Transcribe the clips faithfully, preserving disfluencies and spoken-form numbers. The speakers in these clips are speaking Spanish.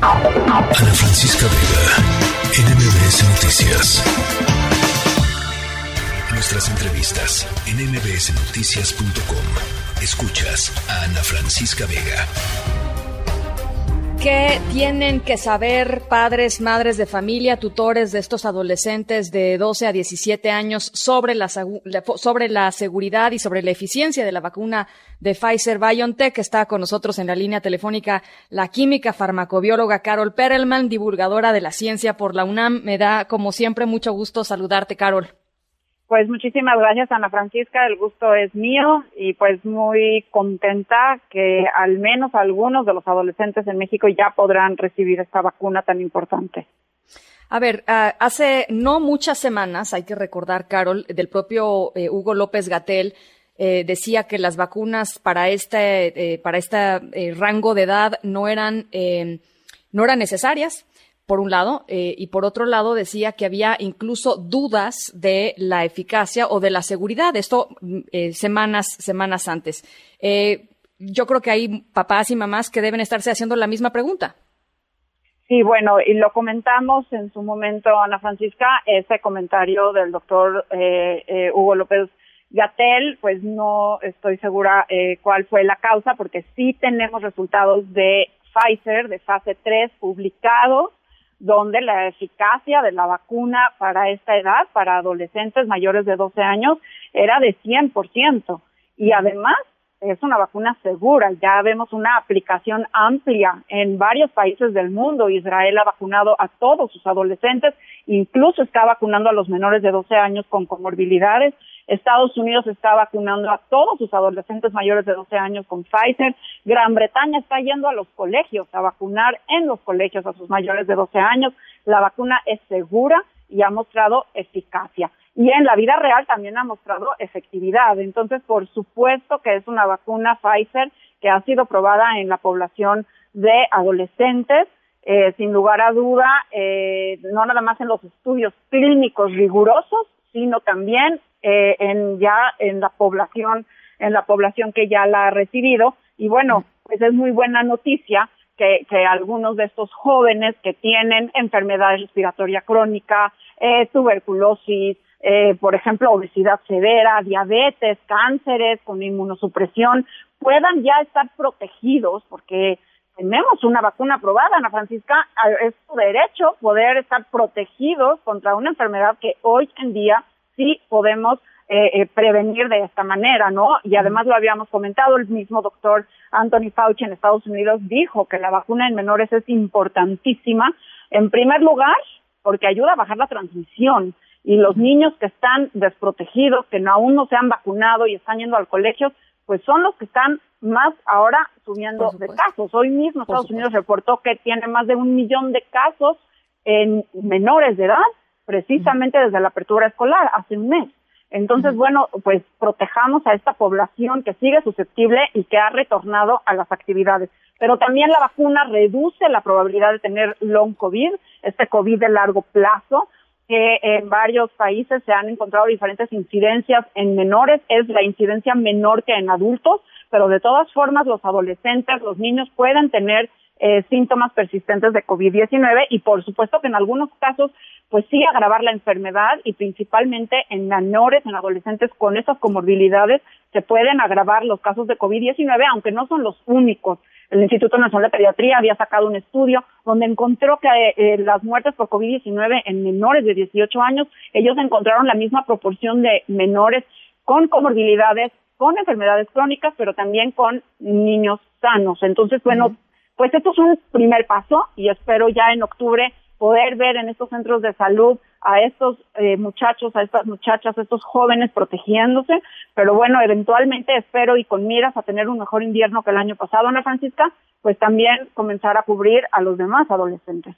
Ana Francisca Vega, N M B S Noticias. Nuestras entrevistas en eme be ese noticias punto com. Escuchas a Ana Francisca Vega. ¿Qué tienen que saber padres, madres de familia, tutores de estos adolescentes de doce a diecisiete años sobre la, sobre la seguridad y sobre la eficiencia de la vacuna de Pfizer-BioNTech? Está con nosotros en la línea telefónica la química farmacobióloga Carol Perelman, divulgadora de la ciencia por la UNAM. Me da, como siempre, mucho gusto saludarte, Carol. Pues muchísimas gracias, Ana Francisca, el gusto es mío y pues muy contenta que al menos algunos de los adolescentes en México ya podrán recibir esta vacuna tan importante. A ver, uh, hace no muchas semanas, hay que recordar, Carol, del propio eh, Hugo López-Gatell, eh, decía que las vacunas para este, eh, para este eh, rango de edad no eran, eh, no eran necesarias, por un lado, eh, y por otro lado decía que había incluso dudas de la eficacia o de la seguridad. Esto eh, semanas, semanas antes. Eh, yo creo que hay papás y mamás que deben estarse haciendo la misma pregunta. Sí, bueno, y lo comentamos en su momento, Ana Francisca, ese comentario del doctor eh, eh, Hugo López-Gatell, pues no estoy segura eh, cuál fue la causa, porque sí tenemos resultados de Pfizer, de fase tres, publicados, donde la eficacia de la vacuna para esta edad, para adolescentes mayores de doce años, era de cien por ciento. Y además, es una vacuna segura. Ya vemos una aplicación amplia en varios países del mundo. Israel ha vacunado a todos sus adolescentes, incluso está vacunando a los menores de doce años con comorbilidades. Estados Unidos está vacunando a todos sus adolescentes mayores de doce años con Pfizer. Gran Bretaña está yendo a los colegios a vacunar en los colegios a sus mayores de doce años. La vacuna es segura y ha mostrado eficacia. Y en la vida real también ha mostrado efectividad. Entonces, por supuesto que es una vacuna Pfizer que ha sido probada en la población de adolescentes, eh, sin lugar a duda, eh, no nada más en los estudios clínicos rigurosos, sino también eh, en ya en la población, en la población que ya la ha recibido. Y bueno, pues es muy buena noticia que, que algunos de estos jóvenes que tienen enfermedad respiratoria crónica, eh, tuberculosis, eh, por ejemplo, obesidad severa, diabetes, cánceres con inmunosupresión, puedan ya estar protegidos porque tenemos una vacuna aprobada, Ana Francisca, es su derecho poder estar protegidos contra una enfermedad que hoy en día sí podemos eh, eh, prevenir de esta manera, ¿no? Y además lo habíamos comentado, el mismo doctor Anthony Fauci en Estados Unidos dijo que la vacuna en menores es importantísima, en primer lugar, porque ayuda a bajar la transmisión. Y los niños que están desprotegidos, que no, aún no se han vacunado y están yendo al colegio, pues son los que están más ahora subiendo de casos. Hoy mismo Estados Unidos reportó que tiene más de un millón de casos en menores de edad, precisamente desde la apertura escolar, hace un mes. Entonces, uh-huh. bueno, pues protejamos a esta población que sigue susceptible y que ha retornado a las actividades. Pero también la vacuna reduce la probabilidad de tener long COVID, este COVID de largo plazo, que en varios países se han encontrado diferentes incidencias en menores, es la incidencia menor que en adultos, pero de todas formas los adolescentes, los niños pueden tener eh, síntomas persistentes de COVID diecinueve y por supuesto que en algunos casos pues sí agravar la enfermedad y principalmente en menores, en adolescentes con esas comorbilidades se pueden agravar los casos de COVID diecinueve, aunque no son los únicos. El Instituto Nacional de Pediatría había sacado un estudio donde encontró que eh, las muertes por COVID diecinueve en menores de dieciocho años, ellos encontraron la misma proporción de menores con comorbilidades, con enfermedades crónicas, pero también con niños sanos. Entonces, bueno, uh-huh. pues esto es un primer paso y espero ya en octubre poder ver en estos centros de salud a estos eh, muchachos, a estas muchachas, a estos jóvenes protegiéndose, pero bueno, eventualmente espero y con miras a tener un mejor invierno que el año pasado, Ana Francisca, pues también comenzar a cubrir a los demás adolescentes.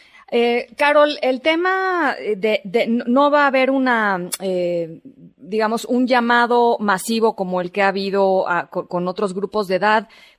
Eh, Carol, el tema de, de no va a haber una, eh, digamos, un llamado masivo como el que ha habido a, con, con otros grupos de edad,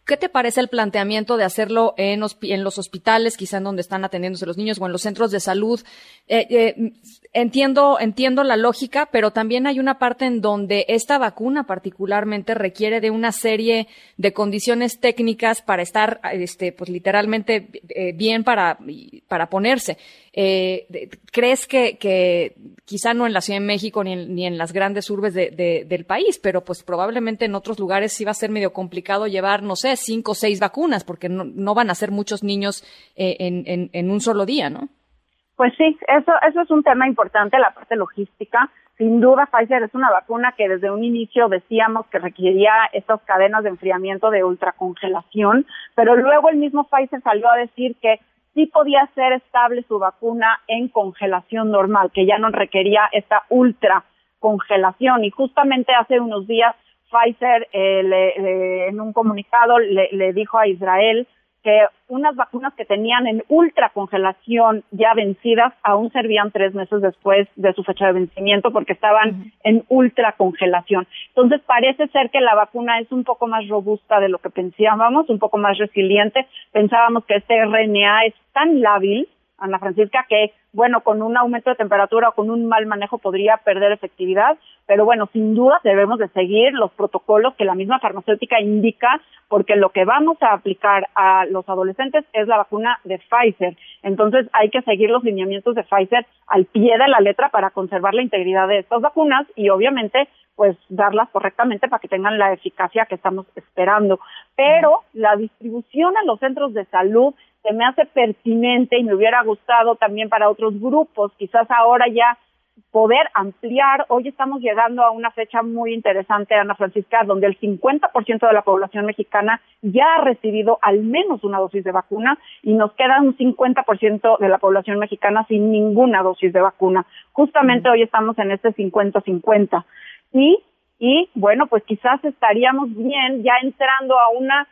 ¿Qué te parece el planteamiento de hacerlo en, en los hospitales, quizá en donde están atendiéndose los niños, o en los centros de salud? Eh, eh, entiendo, entiendo la lógica, pero también hay una parte en donde esta vacuna particularmente requiere de una serie de condiciones técnicas para estar, este, pues literalmente eh, bien para, para ponerse. Eh, ¿Crees que, que quizá no en la Ciudad de México ni en, ni en las grandes urbes de, de, del país, pero pues probablemente en otros lugares sí va a ser medio complicado llevar, no sé, cinco o seis vacunas, porque no, no van a ser muchos niños eh, en, en, en un solo día, ¿no? Pues sí, eso, eso es un tema importante, la parte logística. Sin duda, Pfizer es una vacuna que desde un inicio decíamos que requería estas cadenas de enfriamiento de ultracongelación, pero luego el mismo Pfizer salió a decir que sí podía ser estable su vacuna en congelación normal, que ya no requería esta ultracongelación. Y justamente hace unos días Pfizer eh, le, le, en un comunicado le, le dijo a Israel que unas vacunas que tenían en ultracongelación ya vencidas aún servían tres meses después de su fecha de vencimiento porque estaban uh-huh. en ultracongelación. Entonces parece ser que la vacuna es un poco más robusta de lo que pensábamos, un poco más resiliente. Pensábamos que este R N A es tan lábil, Ana Francisca, que bueno, con un aumento de temperatura o con un mal manejo podría perder efectividad, pero bueno, sin duda debemos de seguir los protocolos que la misma farmacéutica indica, porque lo que vamos a aplicar a los adolescentes es la vacuna de Pfizer. Entonces hay que seguir los lineamientos de Pfizer al pie de la letra para conservar la integridad de estas vacunas y obviamente pues darlas correctamente para que tengan la eficacia que estamos esperando. Pero la distribución en los centros de salud se me hace pertinente y me hubiera gustado también para otros grupos, quizás ahora ya poder ampliar. Hoy estamos llegando a una fecha muy interesante, Ana Francisca, donde el cincuenta por ciento de la población mexicana ya ha recibido al menos una dosis de vacuna y nos queda un cincuenta por ciento de la población mexicana sin ninguna dosis de vacuna. Justamente hoy estamos en este cincuenta cincuenta. Y, y bueno, pues quizás estaríamos bien ya entrando a una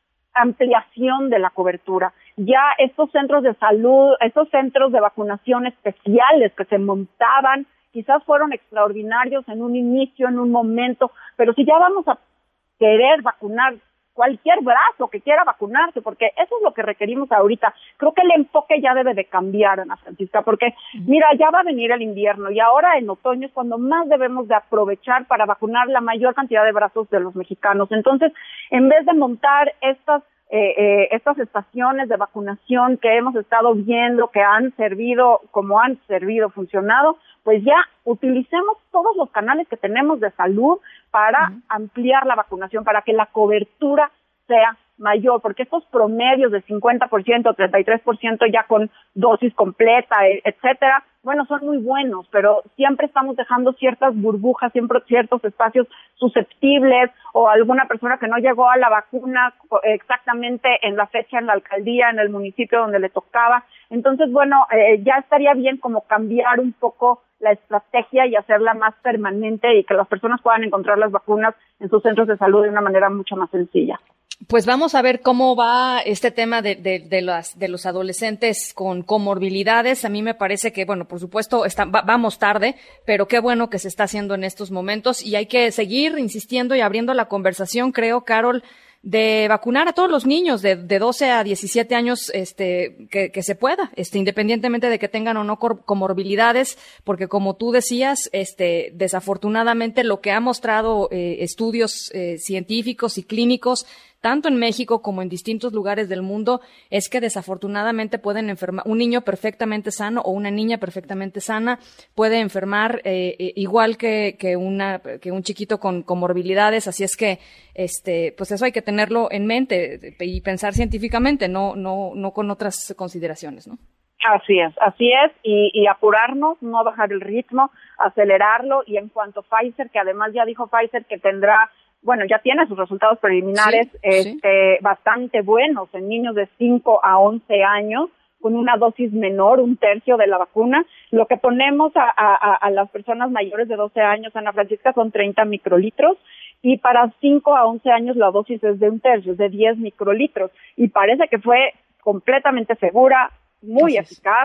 ampliación de la cobertura. Ya estos centros de salud, estos centros de vacunación especiales que se montaban, quizás fueron extraordinarios en un inicio, en un momento, pero si ya vamos a querer vacunar cualquier brazo que quiera vacunarse, porque eso es lo que requerimos ahorita. Creo que el enfoque ya debe de cambiar, Ana Francisca, porque mira, ya va a venir el invierno y ahora en otoño es cuando más debemos de aprovechar para vacunar la mayor cantidad de brazos de los mexicanos. Entonces, en vez de montar estas Eh, eh, estas estaciones de vacunación que hemos estado viendo, que han servido, como han servido, funcionado, pues ya utilicemos todos los canales que tenemos de salud para uh-huh. ampliar la vacunación, para que la cobertura sea mayor, porque estos promedios de cincuenta por ciento, treinta y tres por ciento ya con dosis completa, etcétera, bueno, son muy buenos, pero siempre estamos dejando ciertas burbujas, siempre ciertos espacios susceptibles o alguna persona que no llegó a la vacuna exactamente en la fecha en la alcaldía, en el municipio donde le tocaba. Entonces, bueno, eh, ya estaría bien como cambiar un poco la estrategia y hacerla más permanente y que las personas puedan encontrar las vacunas en sus centros de salud de una manera mucho más sencilla. Pues vamos a ver cómo va este tema de, de, de, las, de los adolescentes con comorbilidades. A mí me parece que, bueno, por supuesto, está, va, vamos tarde, pero qué bueno que se está haciendo en estos momentos y hay que seguir insistiendo y abriendo la conversación, creo, Carol, de vacunar a todos los niños de, de doce a diecisiete años, este, que, que se pueda, este, independientemente de que tengan o no comorbilidades, porque como tú decías, este, desafortunadamente lo que ha mostrado eh, estudios eh, científicos y clínicos, tanto en México como en distintos lugares del mundo, es que desafortunadamente pueden enfermar, un niño perfectamente sano o una niña perfectamente sana puede enfermar eh, igual que, que una, que un chiquito con comorbilidades, así es que, este, pues eso hay que tenerlo en mente y pensar científicamente, no, no, no con otras consideraciones, ¿no? Así es, así es, y, y apurarnos, no bajar el ritmo, acelerarlo, y en cuanto a Pfizer, que además ya dijo Pfizer que tendrá, bueno, ya tiene sus resultados preliminares sí, este, sí. bastante buenos en niños de cinco a once años, con una dosis menor, un tercio de la vacuna. Lo que ponemos a, a, a las personas mayores de doce años, Ana Francisca, son treinta microlitros, y para cinco a once años la dosis es de un tercio, es de diez microlitros, y parece que fue completamente segura, muy Así eficaz, es.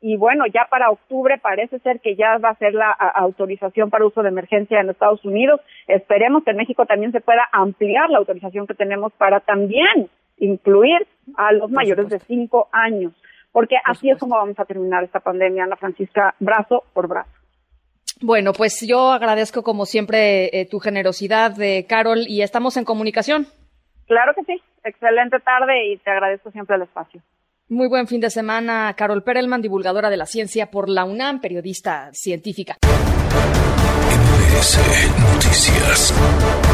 y bueno, ya para octubre parece ser que ya va a ser la a, autorización para uso de emergencia en Estados Unidos. Esperemos que en México también se pueda ampliar la autorización que tenemos para también incluir a los mayores de cinco años, porque así es como vamos a terminar esta pandemia, Ana Francisca, brazo por brazo. Bueno, pues yo agradezco como siempre eh, tu generosidad, eh, Carol, y estamos en comunicación. Claro que sí, excelente tarde y te agradezco siempre el espacio. Muy buen fin de semana, Carol Perelman, divulgadora de la ciencia por la UNAM, periodista científica. M B S Noticias.